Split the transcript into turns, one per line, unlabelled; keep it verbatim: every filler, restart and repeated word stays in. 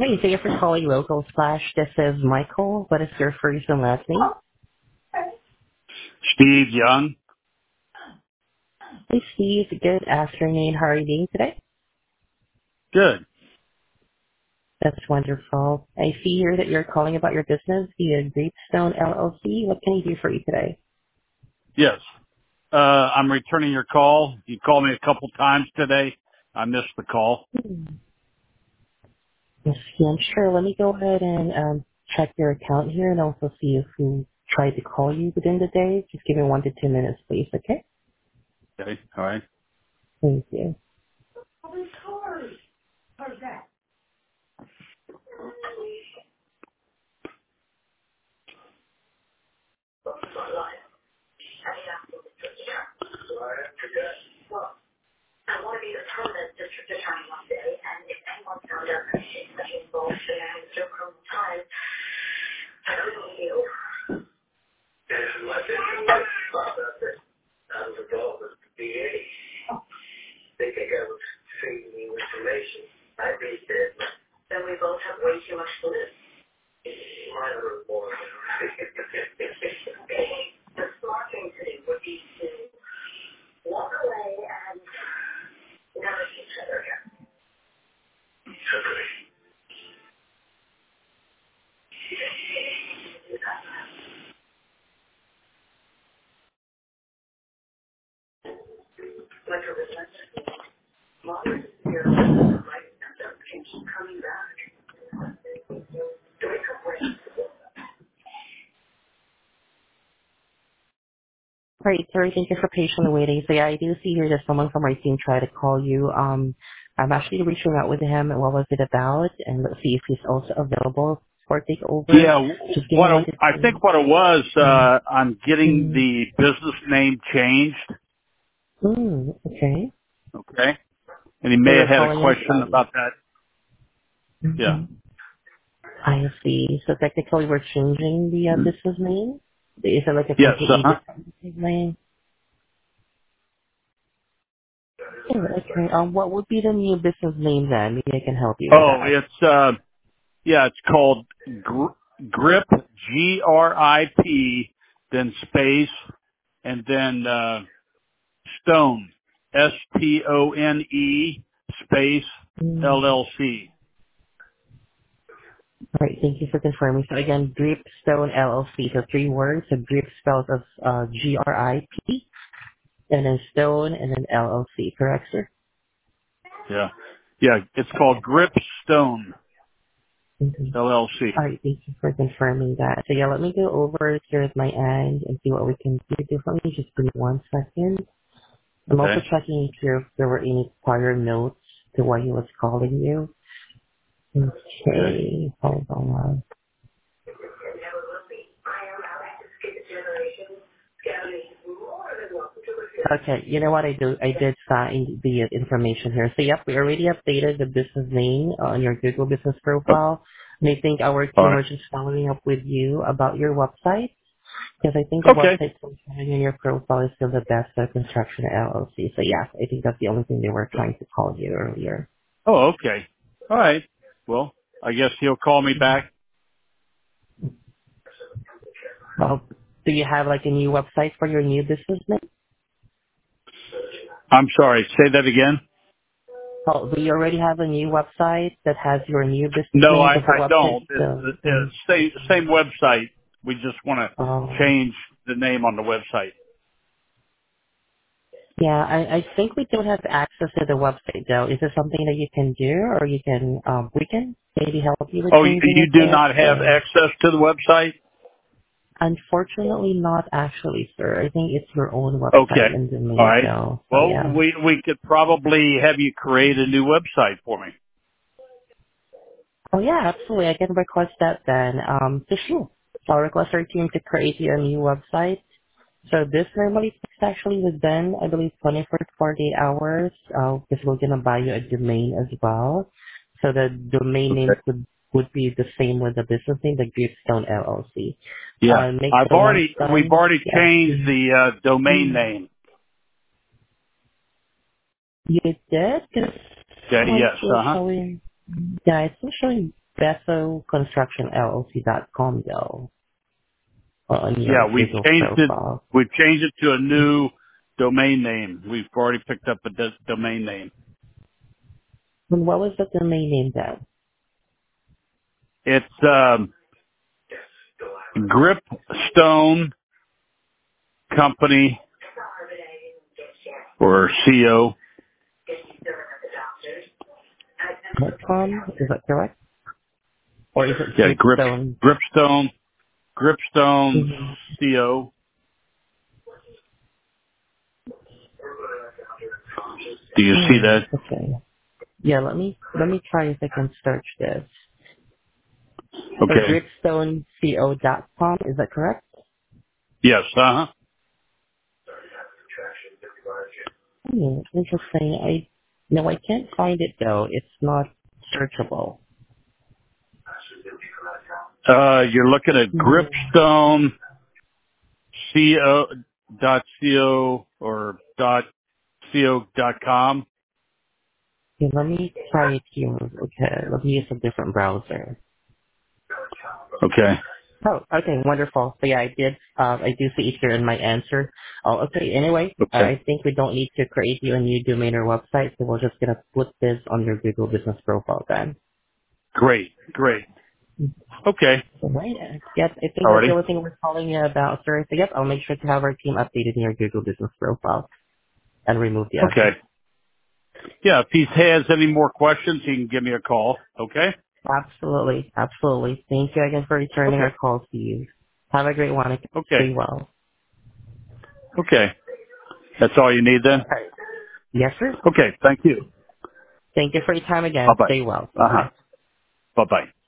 Hey, thank you for calling Local Splash. This is Michael. What is your first and last name?
Steve Young.
Hey, Steve. Good afternoon. How are you doing today?
Good.
That's wonderful. I see here that you're calling about your business via Greatstone L L C. What can I do for you today?
Yes. Uh, I'm returning your call. You called me a couple times today. I missed the call.
Hmm. Yes, yeah, sure. Let me go ahead and um, check your account here and also see if who tried to call you within the day. Just give me one to two minutes, please, okay?
Okay. All right.
Thank you. Great, sir. Thank you for patiently waiting. So yeah, I do see here that someone from our team tried to call you. Um, I'm actually reaching out with him. What was it about? And let's see if he's also available for takeover.
Yeah. w-
Just give me
What
one
a,
to
I
two.
think what it was, uh, I'm getting
Mm-hmm.
the business name changed.
Mm, okay.
Okay. And he
So
may have
you're
had a
calling us.
question
Um,
about that. Yeah.
mhm. I see. So technically, we're changing the uh, business name. Is it like a
Yes. Uh
completely
huh.
different business name? Oh, okay. Um, what would be the new business name then? Maybe I can help you with
Oh,
that.
it's, uh, yeah, it's called Gr- Grip, G R I P, then space, and then, uh, Stone, S T O N E space
Mm.
L L C.
All right. Thank you for confirming. So again, Gripstone L L C. So three words. So Grip spelled as uh, G R I P, and then Stone, and then L L C. Correct, sir?
Yeah. Yeah, it's called Grip Stone
Mm-hmm.
L L C.
All right. Thank you for confirming that. So yeah, let me go over here at my end and see what we can do differently. Just give me one second. I'm also
Okay.
checking here if there were any prior notes to why he was calling you.
Okay.
Okay. Hold on. Okay, you know what I do? I did find the information here. So yep, we already updated the business name on your Google business
Oh,
profile. And I think our
all
team
right.
was just following up with you about your website because I think the
Okay.
website functioning in your profile is still the best uh, construction L L C. So yeah, I think that's the only thing they were trying to call you earlier.
Oh, okay. All right. Well, I guess he'll call me back.
Well, do you have like a new website for your new business name?
I'm sorry. Say that again.
Oh, do you already have a new website that has your new business
No,
name?
I,
Because the
I
website
don't.
is
It's,
still.
it's same, same website. We just want to
Um,
change the name on the website.
Yeah, I, I think we don't have access to the website though. Is there something that you can do or you can, um, we can maybe help you with
Oh, you
changing
you
it
do
there?
not have
So,
access to the website?
unfortunately not actually, sir. I think it's your own
Okay.
website and
All
domain
right.
though. So
Well,
yeah.
we we could probably have you create a new website for me.
Oh yeah, absolutely. I can request that then. Um, so sure. I'll request our team to create you a new website. So this normally takes actually within, I believe, twenty-four to forty-eight hours, uh, because we're going to buy you a domain as well. So the domain name
Okay.
could, would be the same with the business name, the Gripstone L L C.
Yeah.
Uh, make
I've
so once
already we've
done,
already
yeah.
changed
Mhm.
the uh, domain
Mm.
name.
You did? Because
Okay.
I'm
Yes.
still
Uh huh.
showing, yeah, it's still showing. Besso Construction L L C dot com though on
Yeah,
your
we
Google
changed it.
profile.
We changed it to a new domain name. We've already picked up a d- domain name.
And what was the domain name then?
It's um, Gripstone Company or C O.
Dot .com? Is that correct? Or is it
Yeah, Grip
Dripstone?
Gripstone Gripstone
Mm-hmm.
C O. Do you see
Hmm.
that?
Okay. Yeah, let me let me try if I can search this. So
Okay.
dripstone co dot com, is that correct?
Yes. Uh huh.
Hmm, interesting. I no, I can't find it though. It's not searchable.
Uh, you're looking at
Hmm.
Gripstone Co dot co or dot co dot com.
Okay, let me try it here. Okay, let me use a different browser.
Okay.
Oh, okay, wonderful. So yeah, I did. Um, I do see it here in my answer. Oh, okay. Anyway, uh,
Okay.
I think we don't need to create you a new domain or website, so we're just gonna put this on your Google Business Profile then.
Great. Great. Okay.
All right. uh, Yes, I think that's the
Alrighty.
only thing we're calling you about, sir. So yep, I'll make sure to have our team updated in your Google Business Profile and remove the
Okay.
address.
Yeah. If he has any more questions, he can give me a call. Okay.
Absolutely, absolutely. Thank you again for returning
Okay.
our calls to you. Have a great one.
Okay.
Stay well.
Okay. That's all you need then?
All right. Yes, sir.
Okay. Thank you.
Thank you for your time
Bye
again.
bye.
Stay well.
Uh huh.
Bye-bye.
Bye bye.